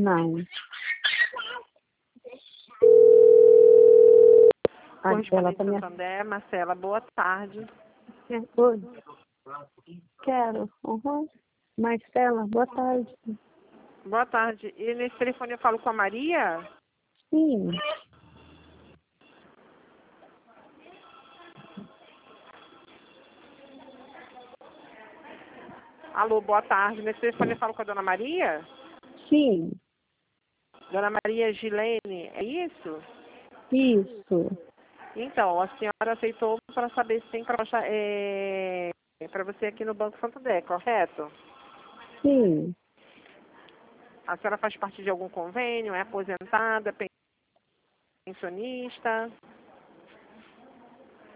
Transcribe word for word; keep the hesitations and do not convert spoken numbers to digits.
Não. Aquela Correspondente também. Santander, Marcela, boa tarde. Oi. Quero. Uhum. Marcela, boa tarde. Boa tarde. E nesse telefone eu falo com a Maria? Sim. Alô, boa tarde. Nesse telefone eu falo com a dona Maria? Sim. Dona Maria Gilene, é isso? Isso. Então, a senhora aceitou para saber se tem proposta é, para você aqui no Banco Santander, correto? Sim. A senhora faz parte de algum convênio, é aposentada, pensionista?